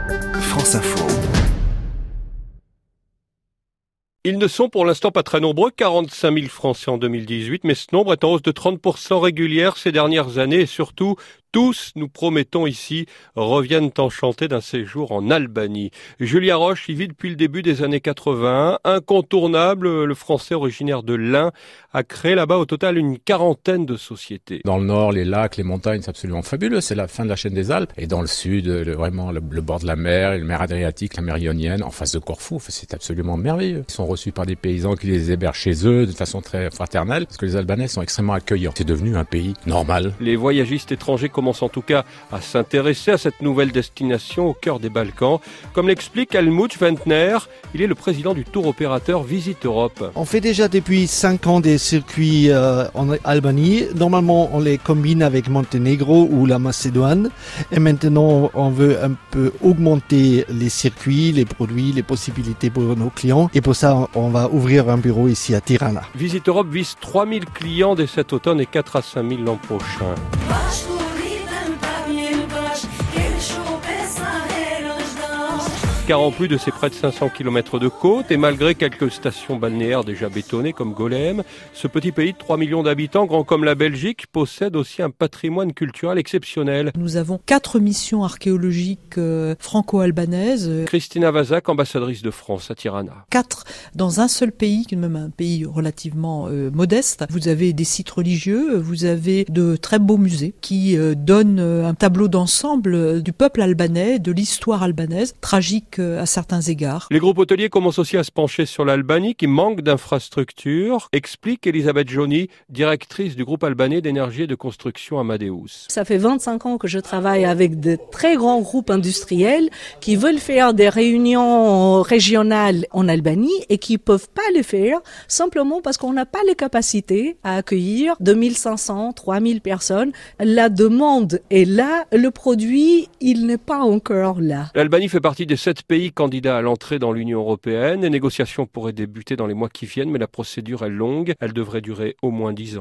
France Info. Ils ne sont pour l'instant pas très nombreux, 45 000 Français en 2018, mais ce nombre est en hausse de 30% régulière ces dernières années et surtout, tous, nous promettons ici, reviennent enchantés d'un séjour en Albanie. Julia Roche y vit depuis le début des années 80. Incontournable, le Français originaire de l'Ain a créé là-bas au total une quarantaine de sociétés. Dans le nord, les lacs, les montagnes, c'est absolument fabuleux. C'est la fin de la chaîne des Alpes. Et dans le sud, vraiment le bord de la mer, la mer Adriatique, la mer Ionienne, en face de Corfou, c'est absolument merveilleux. Ils sont reçus par des paysans qui les hébergent chez eux de façon très fraternelle, parce que les Albanais sont extrêmement accueillants. C'est devenu un pays normal. Les voyagistes étrangers commencent en tout cas à s'intéresser à cette nouvelle destination au cœur des Balkans. Comme l'explique Helmut Wendner, il est le président du tour opérateur Visite Europe. On fait déjà depuis 5 ans des circuits en Albanie. Normalement, on les combine avec Monténégro ou la Macédoine. Et maintenant, on veut un peu augmenter les circuits, les produits, les possibilités pour nos clients. Et pour ça, on va ouvrir un bureau ici à Tirana. Visite Europe vise 3 000 clients dès cet automne et 4 à 5 000 l'an prochain. Car en plus de ses près de 500 km de côte et malgré quelques stations balnéaires déjà bétonnées comme Golem, ce petit pays de 3 millions d'habitants, grand comme la Belgique, possède aussi un patrimoine culturel exceptionnel. Nous avons 4 missions archéologiques franco-albanaises. Christina Vazak, ambassadrice de France à Tirana. 4 dans un seul pays, même un pays relativement modeste. Vous avez des sites religieux, vous avez de très beaux musées qui donnent un tableau d'ensemble du peuple albanais, de l'histoire albanaise, tragique à certains égards. Les groupes hôteliers commencent aussi à se pencher sur l'Albanie qui manque d'infrastructures, explique Elisabeth Joni, directrice du groupe albanais d'énergie et de construction Amadeus. Ça fait 25 ans que je travaille avec de très grands groupes industriels qui veulent faire des réunions régionales en Albanie et qui peuvent pas le faire simplement parce qu'on n'a pas les capacités à accueillir 2500, 3000 personnes. La demande est là, le produit, il n'est pas encore là. L'Albanie fait partie des 7 pays candidats à l'entrée dans l'Union européenne. Les négociations pourraient débuter dans les mois qui viennent, mais la procédure est longue. Elle devrait durer au moins 10 ans.